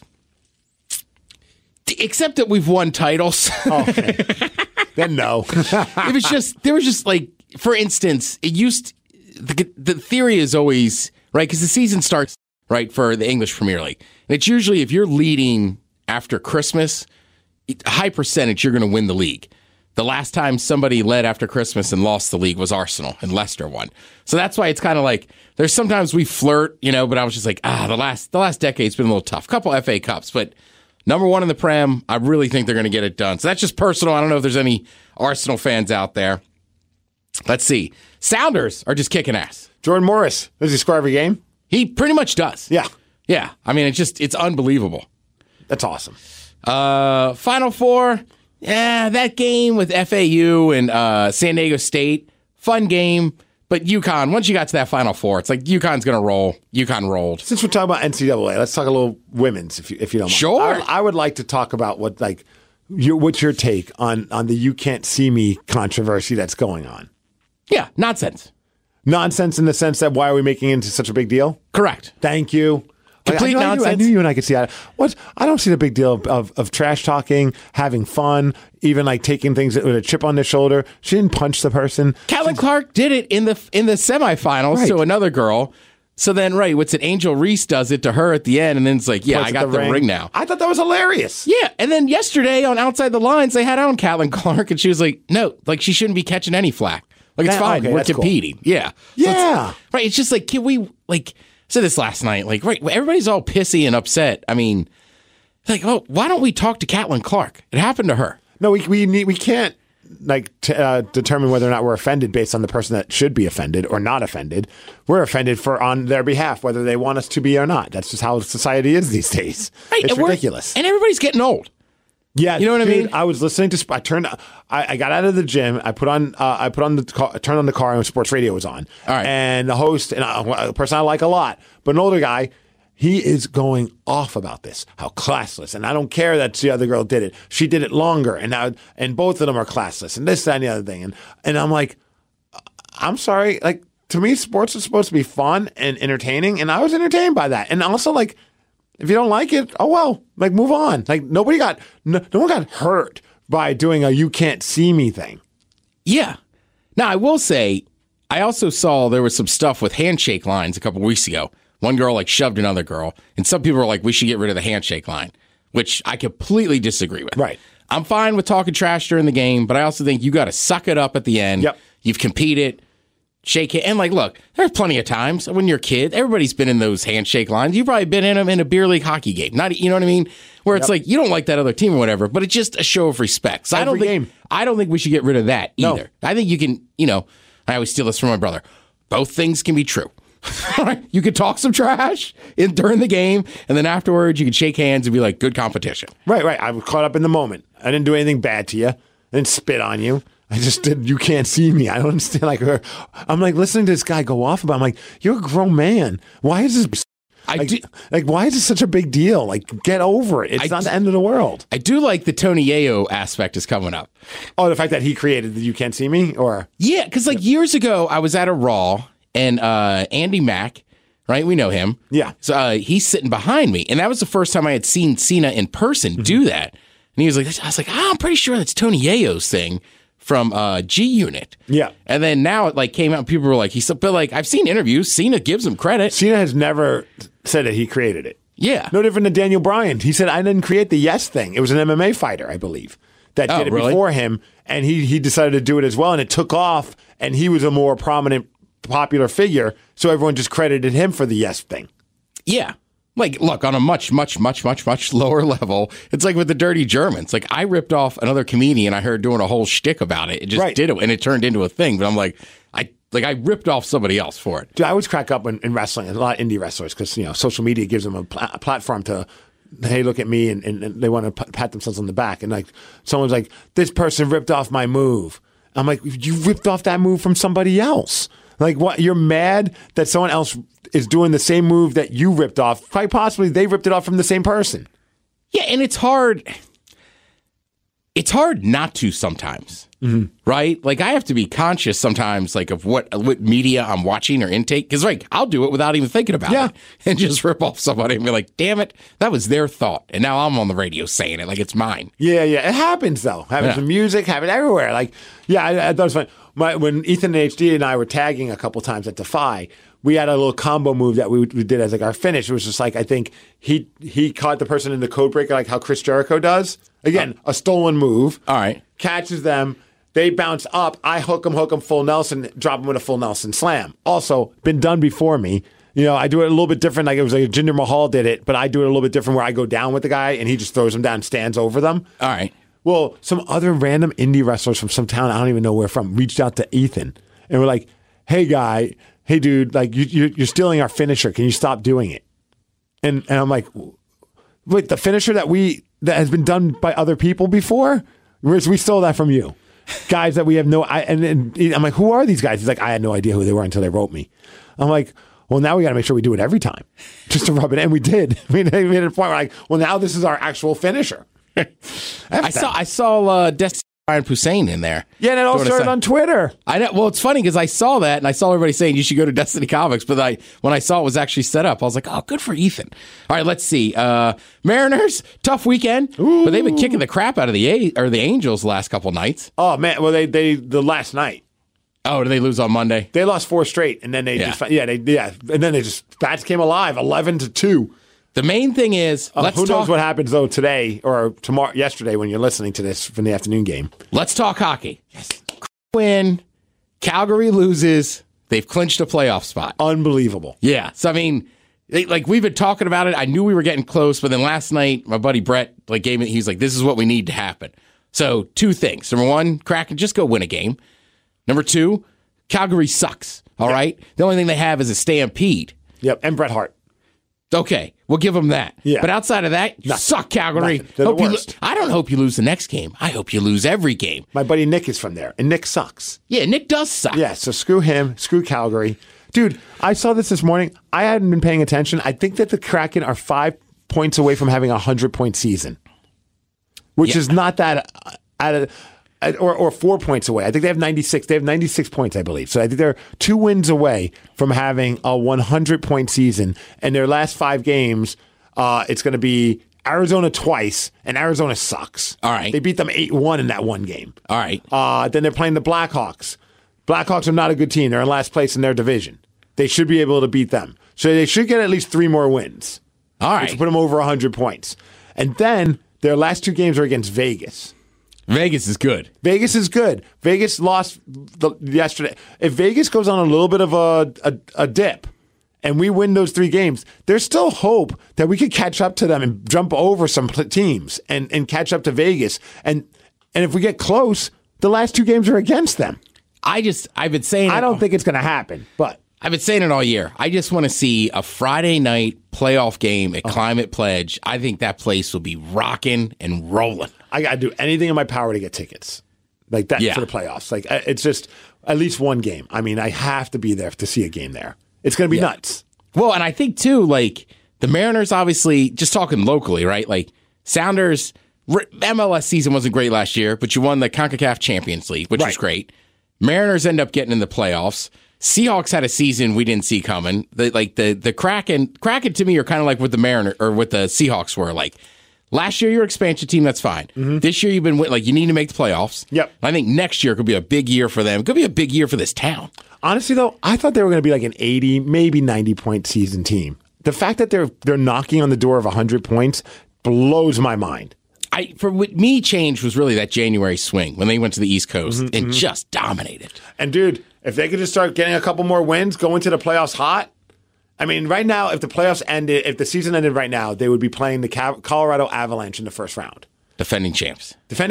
Except that we've won titles. Okay. Then no. There was just for instance, the theory is always, right, because the season starts, right, for the English Premier League. And it's usually if you're leading after Christmas, a high percentage you're going to win the league. The last time somebody led after Christmas and lost the league was Arsenal, and Leicester won. So that's why it's kind of there's sometimes we flirt, but I was just the last decade's been a little tough. Couple FA Cups, but number one in the Prem, I really think they're going to get it done. So that's just personal. I don't know if there's any Arsenal fans out there. Let's see. Sounders are just kicking ass. Jordan Morris, does he score every game? He pretty much does. Yeah. Yeah. I mean, it's unbelievable. That's awesome. Final Four. Yeah, that game with FAU and San Diego State, fun game. But UConn, once you got to that Final Four, it's UConn's going to roll. UConn rolled. Since we're talking about NCAA, let's talk a little women's, if you don't mind. Sure. I would like to talk about what's your take on the You Can't See Me controversy that's going on. Yeah, nonsense. Nonsense in the sense that why are we making it into such a big deal? Correct. Thank you. Complete nonsense. I knew you and I could see that. I don't see the big deal of trash talking, having fun, even taking things with a chip on their shoulder. She didn't punch the person. Caitlin Clark did it in the semifinals to another girl. So then, what's it? Angel Reese does it to her at the end, and then it's I got the ring now. I thought that was hilarious. Yeah, and then yesterday on Outside the Lines, they had on Caitlin Clark, and she was like, no, she shouldn't be catching any flack. It's fine. Okay, we're competing. Cool. Yeah. Yeah. So it's just can we, I said this last night, everybody's all pissy and upset. I mean, why don't we talk to Caitlin Clark? It happened to her. No, we can't determine whether or not we're offended based on the person that should be offended or not offended. We're offended on their behalf, whether they want us to be or not. That's just how society is these days. Right, it's ridiculous. And everybody's getting old. Yeah, you know what I mean. I was listening to. I got out of the gym. I turned on the car, and sports radio was on. All right. And the host, and a person I like a lot, but an older guy, he is going off about this. How classless, and I don't care that the other girl did it. She did it longer, and both of them are classless, and this, that, and the other thing. And I'm like, I'm sorry. To me, sports is supposed to be fun and entertaining, and I was entertained by that. And also, if you don't like it, oh well, move on. No one got hurt by doing a "you can't see me" thing. Yeah. Now I will say, I also saw there was some stuff with handshake lines a couple weeks ago. One girl shoved another girl, and some people were like, "We should get rid of the handshake line," which I completely disagree with. Right. I'm fine with talking trash during the game, but I also think you got to suck it up at the end. Yep. You've competed, shake it. And, like, look, there's plenty of times when you're a kid, everybody's been in those handshake lines. You've probably been in them in a beer league hockey game. Not, you know what I mean? Where it's like, you don't like that other team or whatever, but it's just a show of respect. So I don't think we should get rid of that either. No. I think you can, I always steal this from my brother. Both things can be true. You could talk some trash during the game, and then afterwards you could shake hands and be like, good competition. Right. I was caught up in the moment. I didn't do anything bad to you. I didn't spit on you. I just did. You can't see me. I don't understand. Like, I'm like listening to this guy go off about. I'm like, you're a grown man. Why is this? Why is this such a big deal? Like, get over it. It's not the end of the world. I do like the Tony Yayo aspect is coming up. Oh, the fact that he created the You Can't See Me, or yeah, because like years ago I was at a Raw. And Andy Mack, right? We know him. Yeah. So he's sitting behind me. And that was the first time I had seen Cena in person do that. And he was like, I was like, I'm pretty sure that's Tony Yayo's thing from G Unit. Yeah. And then now it like came out and people were like, but like, I've seen interviews. Cena gives him credit. Cena has never said that he created it. Yeah. No different than Daniel Bryan. He said, I didn't create the yes thing. It was an MMA fighter, I believe, that did it before him. And he decided to do it as well. And it took off. And he was a more prominent popular figure, so everyone just credited him for the yes thing. Yeah. Like, look, on a much, much, much, much, much lower level, it's like with the Dirty Germans. Like, I ripped off another comedian I heard doing a whole shtick about it. It just did it, and it turned into a thing. But I'm like, I ripped off somebody else for it. Dude, I always crack up in wrestling, a lot of indie wrestlers, because social media gives them a platform to, hey, look at me, and they want to pat themselves on the back. And like someone's like, this person ripped off my move. I'm like, you ripped off that move from somebody else. Like, what? You're mad that someone else is doing the same move that you ripped off. Quite possibly they ripped it off from the same person. Yeah, and it's hard. It's hard not to sometimes, right? Like, I have to be conscious sometimes, like, of what media I'm watching or intake. Because, like, I'll do it without even thinking about it and just rip off somebody and be like, damn it, that was their thought. And now I'm on the radio saying it like it's mine. Yeah. It happens, though. Happens in music, happens everywhere. Like, I thought it was funny. When Ethan and HD and I were tagging a couple times at Defy, we had a little combo move that we did as like our finish. It was just like, I think he caught the person in the code breaker, like how Chris Jericho does. Again, a stolen move. All right. Catches them. They bounce up. I hook them, full Nelson, drop them with a full Nelson slam. Also, been done before me. I do it a little bit different. Like it was like Jinder Mahal did it, but I do it a little bit different where I go down with the guy and he just throws them down and stands over them. All right. Well, some other random indie wrestlers from some town I don't even know where from reached out to Ethan and were like, "Hey, dude, like you're stealing our finisher. Can you stop doing it?" And I'm like, "Wait, the finisher that has been done by other people before? We stole that from you, guys that we have no." And I'm like, "Who are these guys?" He's like, "I had no idea who they were until they wrote me." I'm like, "Well, now we got to make sure we do it every time, just to rub it in." We did. We made it a point where like, "Well, now this is our actual finisher." I saw Destiny Brian Hussein in there. Yeah, and it all started on Twitter. I know. Well, it's funny because I saw that and I saw everybody saying you should go to Destiny Comics, but when I saw it was actually set up, I was like, oh, good for Ethan. All right, let's see. Mariners, tough weekend, but they've been kicking the crap out of the Angels the last couple nights. Oh man, well the last night. Oh, did they lose on Monday? They lost 4 straight, and then they and then bats came alive, 11-2. The main thing is, who knows what happens, though, today or yesterday when you're listening to this from the afternoon game. Let's talk hockey. Yes. Win. Calgary loses. They've clinched a playoff spot. Unbelievable. Yeah. So, I mean, we've been talking about it. I knew we were getting close, but then last night, my buddy Brett gave me, he's like, this is what we need to happen. So, 2 things. Number 1, Kraken, just go win a game. Number 2, Calgary sucks. All right? The only thing they have is a stampede. Yep, and Bret Hart. Okay, we'll give them that. Yeah. But outside of that, you suck, Calgary. They're the worst. I don't hope you lose the next game. I hope you lose every game. My buddy Nick is from there, and Nick sucks. Yeah, Nick does suck. Yeah, so screw him, screw Calgary. Dude, I saw this morning. I hadn't been paying attention. I think that the Kraken are 5 points away from having a 100-point season, which is not that or 4 points away. I think they have 96. They have 96 points, I believe. So I think they're 2 wins away from having a 100-point season. And their last 5 games, it's going to be Arizona twice, and Arizona sucks. All right. They beat them 8-1 in that one game. All right. Then they're playing the Blackhawks. Blackhawks are not a good team. They're in last place in their division. They should be able to beat them. So they should get at least 3 more wins. All right. Which put them over 100 points. And then their last 2 games are against Vegas. Vegas is good. Vegas is good. Vegas lost yesterday. If Vegas goes on a little bit of a dip and we win those 3 games, there's still hope that we could catch up to them and jump over some teams and catch up to Vegas. And if we get close, the last 2 games are against them. I've been saying I don't think it's going to happen, but I've been saying it all year. I just want to see a Friday night playoff game at Climate Pledge. I think that place will be rocking and rolling. I got to do anything in my power to get tickets like that for the playoffs. Like it's just at least one game. I mean, I have to be there to see a game there. It's going to be nuts. Well, and I think too, like the Mariners, obviously, just talking locally, right? Like Sounders, MLS season wasn't great last year, but you won the CONCACAF Champions League, which was great. Mariners end up getting in the playoffs. Seahawks had a season we didn't see coming. The Kraken to me are kind of like what the Mariner or what the Seahawks were. Like last year, you're an expansion team. That's fine. Mm-hmm. This year, you've been like you need to make the playoffs. Yep. I think next year could be a big year for them. It could be a big year for this town. Honestly, though, I thought they were going to be like an 80, maybe 90-point season team. The fact that they're knocking on the door of 100 points blows my mind. For what me changed was really that January swing when they went to the East Coast and just dominated. And dude, if they could just start getting a couple more wins, go into the playoffs hot. I mean, right now, if the season ended right now, they would be playing the Colorado Avalanche in the first round. Defending champs,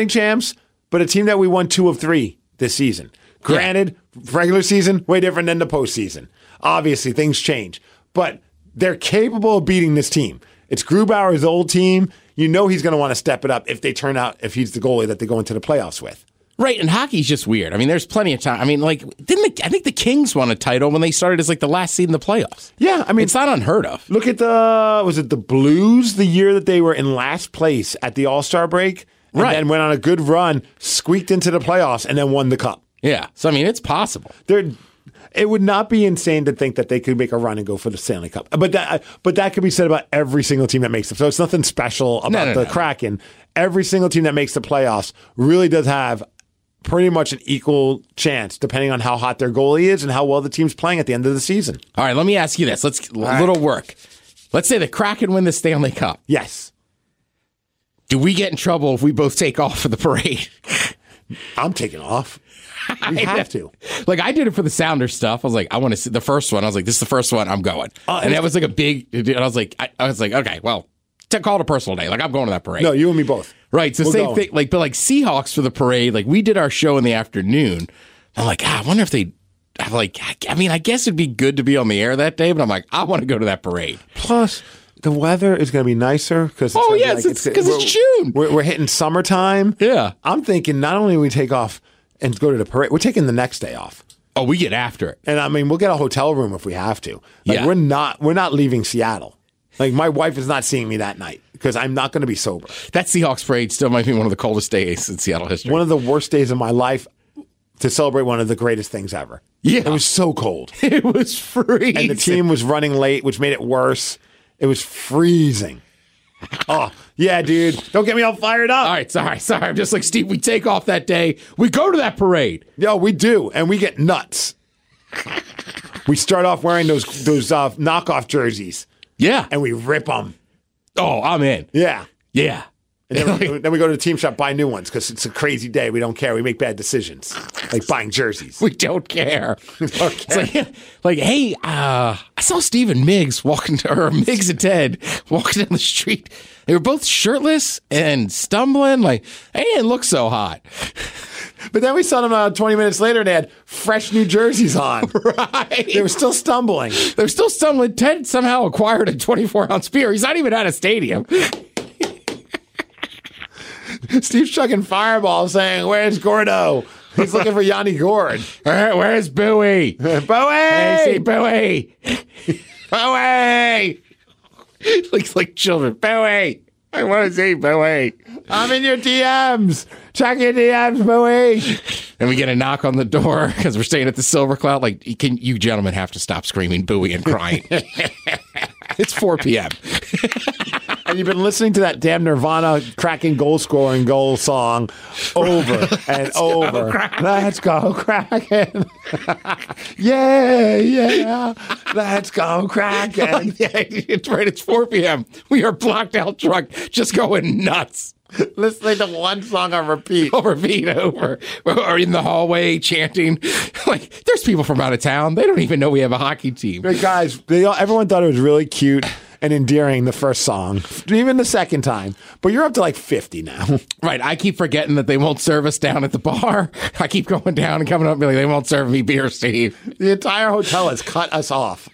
but a team that we won 2 of 3 this season. Granted, regular season, way different than the postseason. Obviously, things change. But they're capable of beating this team. It's Grubauer's old team. You know he's going to want to step it up if he's the goalie that they go into the playoffs with. Right, and hockey's just weird. I mean, there's plenty of time. I mean, like, I think the Kings won a title when they started as like the last seed in the playoffs. Yeah, I mean, it's not unheard of. Look at the Blues the year that they were in last place at the All-Star break, and then went on a good run, squeaked into the playoffs, and then won the cup. Yeah, so I mean, it's possible. It would not be insane to think that they could make a run and go for the Stanley Cup. But that could be said about every single team that makes it. So it's nothing special about the Kraken. Every single team that makes the playoffs really does have pretty much an equal chance, depending on how hot their goalie is and how well the team's playing at the end of the season. All right, let me ask you this. Little work. Let's say the Kraken win the Stanley Cup. Yes. Do we get in trouble if we both take off for the parade? I'm taking off. We have to. Like, I did it for the Sounders stuff. I was like, I want to see the first one. I was like, this is the first one. I'm going. And that was like a big, and I was like, okay, well, call it a personal day. Like, I'm going to that parade. No, you and me both. Right. So same thing. Like, but like Seahawks for the parade, like we did our show in the afternoon. I'm like, I wonder if I'm like, I mean, I guess it'd be good to be on the air that day, but I'm like, I want to go to that parade. Plus, the weather is going to be nicer because it's June. We're hitting summertime. Yeah. I'm thinking not only do we take off and go to the parade, we're taking the next day off. Oh, we get after it. And I mean, we'll get a hotel room if we have to. Like, we're not leaving Seattle. Like, my wife is not seeing me that night because I'm not going to be sober. That Seahawks parade still might be one of the coldest days in Seattle history. One of the worst days of my life to celebrate one of the greatest things ever. Yeah. It was so cold. It was freezing. And the team was running late, which made it worse. It was freezing. Oh, yeah, dude. Don't get me all fired up. All right, sorry. I'm just like, Steve, we take off that day. We go to that parade. Yo, we do. And we get nuts. We start off wearing those knockoff jerseys. Yeah. And we rip them. Oh, I'm in. Yeah. Yeah. And then we go to the team shop, buy new ones because it's a crazy day. We don't care. We make bad decisions, like buying jerseys. We don't care. Okay. It's like, hey, I saw Steve and Miggs Miggs and Ted walking down the street. They were both shirtless and stumbling. Like, they didn't look so hot. But then we saw them 20 minutes later and they had fresh new jerseys on. Right. They were still stumbling. Ted somehow acquired a 24-ounce beer. He's not even at a stadium. Steve's chucking fireballs saying, "Where's Gordo?" He's looking for Yanni Gord. Where's Bowie? Bowie! Hey, see Bowie! Bowie! Looks like children. Bowie! I want to see Bowie. I'm in your DMs. Check your DMs, Bowie. And we get a knock on the door because we're staying at the Silver Cloud. Like, you gentlemen have to stop screaming Bowie and crying. It's 4 p.m. And you've been listening to that damn Nirvana cracking goal scoring goal song over and over. Let's go Kraken. Yeah. Let's go Kraken. Yeah, it's right. It's 4 p.m. We are blocked out drunk, just going nuts. Listening to one song on repeat. Over, or in the hallway chanting. Like, there's people from out of town. They don't even know we have a hockey team. But guys, everyone thought it was really cute and endearing the first song, even the second time. But you're up to like 50 now. Right. I keep forgetting that they won't serve us down at the bar. I keep going down and coming up and being like, they won't serve me beer, Steve. The entire hotel has cut us off.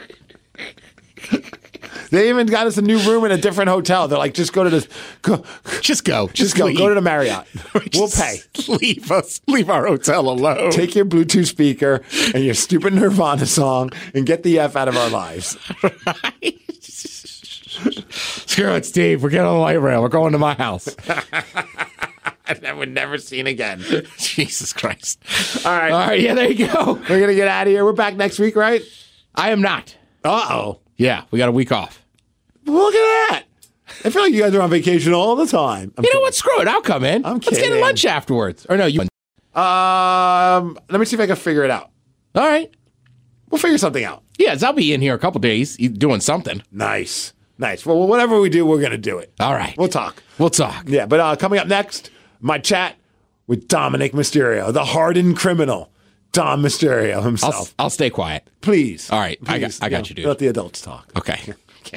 They even got us a new room in a different hotel. They're like, just go to this. Just go. Go to the Marriott. We'll pay. Leave us. Leave our hotel alone. Take your Bluetooth speaker and your stupid Nirvana song and get the F out of our lives. Right. Screw it, Steve. We're getting on the light rail. We're going to my house. And then we're never seen again. Jesus Christ. All right. Yeah, there you go. We're going to get out of here. We're back next week, right? I am not. Uh-oh. Yeah, we got a week off. Look at that. I feel like you guys are on vacation all the time. You know what? Screw it. I'll come in. I'm Let's get kidding. lunch afterwards. Or no, you. Let me see if I can figure it out. All right. We'll figure something out. Yes, I'll be in here a couple days doing something. Nice. Well, whatever we do, we're going to do it. All right. We'll talk. Yeah, but coming up next, my chat with Dominic Mysterio, the hardened criminal, Dom Mysterio himself. I'll stay quiet. Please. All right. Please, I got you, dude. Let the adults talk. Okay.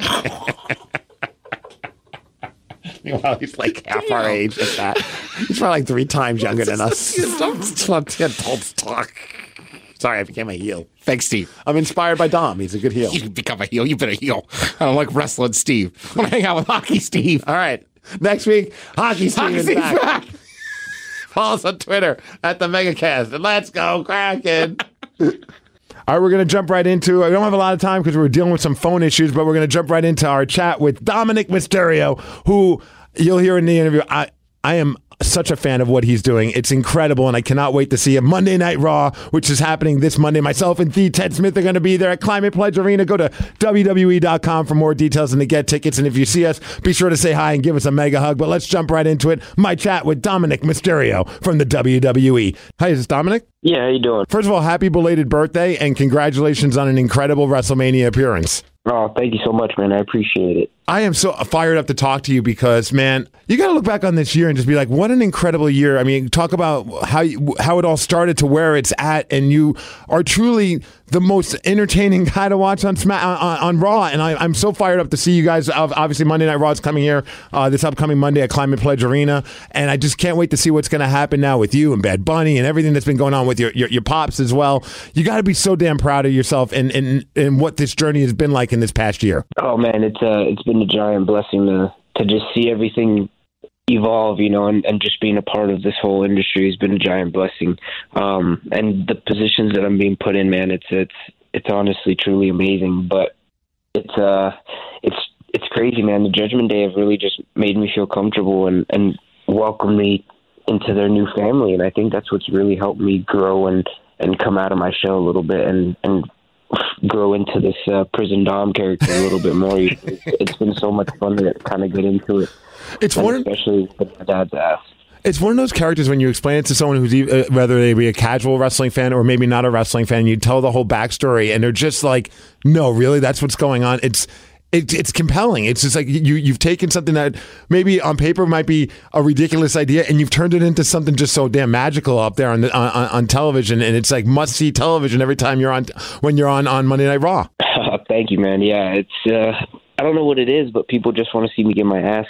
Meanwhile, he's like half our age at that. He's probably like 3 times younger than us. Let the adults talk. Sorry, I became a heel. Thanks, Steve. I'm inspired by Dom. He's a good heel. You become a heel. You've been a heel. I don't like wrestling Steve. I want to hang out with Hockey Steve. All right. Next week, Hockey Steve is back. Follow us on Twitter at the Megacast. And let's go, Kraken. All right, we're going to jump right into it. We don't have a lot of time because we're dealing with some phone issues, but we're going to jump right into our chat with Dominic Mysterio, who you'll hear in the interview. I am such a fan of what he's doing. It's incredible, and I cannot wait to see him. Monday Night Raw, which is happening this Monday. Myself and Ted Smith are going to be there at Climate Pledge Arena. Go to WWE.com for more details and to get tickets. And if you see us, be sure to say hi and give us a mega hug. But let's jump right into it. My chat with Dominic Mysterio from the WWE. Hi, is this Dominic? Yeah, how you doing? First of all, happy belated birthday, and congratulations on an incredible WrestleMania appearance. Oh, thank you so much, man. I appreciate it. I am so fired up to talk to you because, man, you got to look back on this year and just be like, what an incredible year. I mean, talk about how it all started to where it's at, and you are truly the most entertaining guy to watch on Raw, and I'm so fired up to see you guys. Obviously, Monday Night Raw is coming here this upcoming Monday at Climate Pledge Arena, and I just can't wait to see what's going to happen now with you and Bad Bunny and everything that's been going on with your pops as well. You got to be so damn proud of yourself and what this journey has been like in this past year. Oh man, it's been a giant blessing to just see everything evolve, you know, and just being a part of this whole industry has been a giant blessing. And the positions that I'm being put in, man, it's honestly truly amazing. But it's crazy, man. The Judgment Day have really just made me feel comfortable and welcomed me into their new family, and I think that's what's really helped me grow and come out of my shell a little bit and grow into this prison Dom character a little bit more. It's been so much fun to kind of get into it. Especially with my dad's ass. It's one of those characters when you explain it to someone who's whether they be a casual wrestling fan or maybe not a wrestling fan, you tell the whole backstory and they're just like, no, really, that's what's going on. It's compelling. It's just like you've taken something that maybe on paper might be a ridiculous idea, and you've turned it into something just so damn magical up there on television. And it's like must see television every time when you're on Monday Night Raw. Thank you, man. Yeah, it's I don't know what it is, but people just want to see me get my ass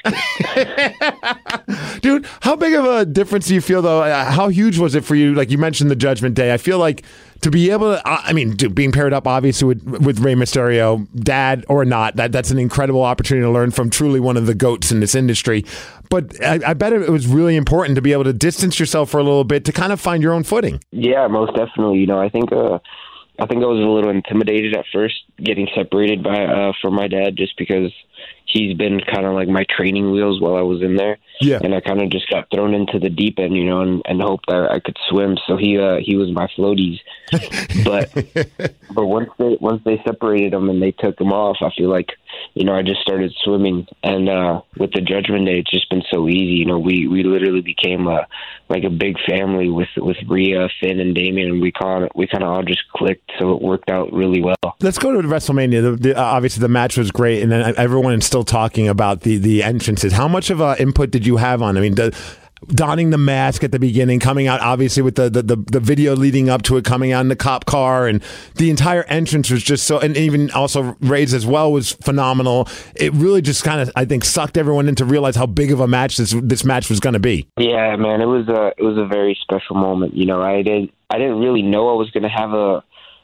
kicked. Dude, how big of a difference do you feel, though? How huge was it for you? Like you mentioned the Judgment Day. I feel like to be able to, being paired up obviously with Rey Mysterio, dad or not, that's an incredible opportunity to learn from truly one of the GOATs in this industry. But I bet it was really important to be able to distance yourself for a little bit to kind of find your own footing. Yeah, most definitely. You know, I think I was a little intimidated at first getting separated from my dad just because he's been kind of like my training wheels while I was in there. Yeah. And I kind of just got thrown into the deep end, you know, and hoped that I could swim. So he was my floaties. But once they separated him and they took him off, I feel like I just started swimming, and with the Judgment Day, it's just been so easy. We literally became a big family with Rhea, Finn, and Damien, and we kind of all just clicked, so it worked out really well. Let's go to WrestleMania. Obviously, the match was great, and then everyone is still talking about the entrances. How much of input did you have on? I mean, donning the mask at the beginning, coming out obviously with the video leading up to it, coming out in the cop car, and the entire entrance was just so, and even also Reyes as well was phenomenal. It really just kind of, I think, sucked everyone in to realize how big of a match this match was going to be. Yeah, man, it was a very special moment. I didn't really know I was going to have a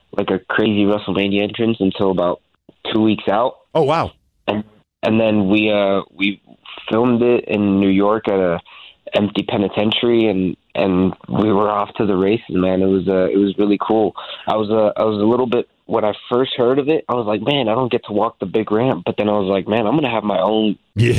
crazy WrestleMania entrance until about 2 weeks out. Oh wow! And then we filmed it in New York at a empty penitentiary, and we were off to the races, man. It was really cool. I was a little bit, when I first heard of it, I was like, man, I don't get to walk the big ramp. But then I was like, man, I'm gonna have my own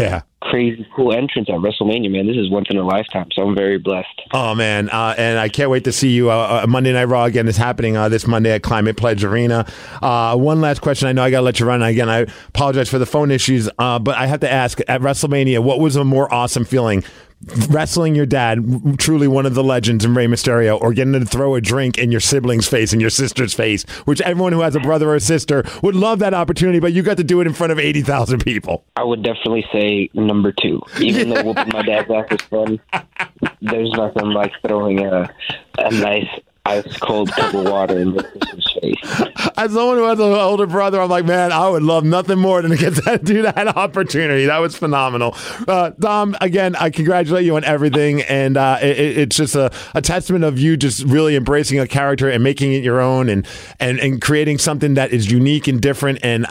crazy cool entrance at WrestleMania, man. This is once in a lifetime, so I'm very blessed. Oh man, and I can't wait to see you. Monday Night Raw again is happening this Monday at Climate Pledge Arena. One last question. I know I gotta let you run again. I apologize for the phone issues, but I have to ask, at WrestleMania, what was a more awesome feeling? Wrestling your dad, truly one of the legends in Rey Mysterio, or getting to throw a drink in your sibling's face and your sister's face, which everyone who has a brother or sister would love that opportunity, but you got to do it in front of 80,000 people. I would definitely say number 2. Even though whooping my dad's ass is fun, there's nothing like throwing a nice ice cold cup of water in your sister's face. As someone who has an older brother, I'm like, man, I would love nothing more than to get to do that opportunity. That was phenomenal. Dom, again, I congratulate you on everything, and it's just a testament of you just really embracing a character and making it your own, and creating something that is unique and different, and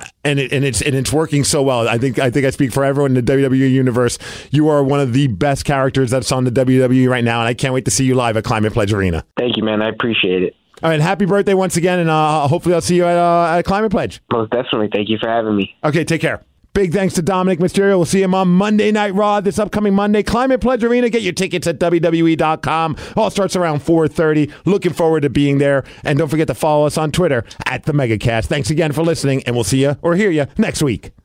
it's working so well. I think I speak for everyone in the WWE universe. You are one of the best characters that's on the WWE right now, and I can't wait to see you live at Climate Pledge Arena. Thank you, man. I appreciate it. All right, happy birthday once again, and hopefully I'll see you at Climate Pledge. Most definitely. Thank you for having me. Okay, take care. Big thanks to Dominic Mysterio. We'll see him on Monday Night Raw this upcoming Monday. Climate Pledge Arena. Get your tickets at WWE.com. All starts around 4:30. Looking forward to being there. And don't forget to follow us on Twitter at The Megacast. Thanks again for listening, and we'll see you or hear you next week.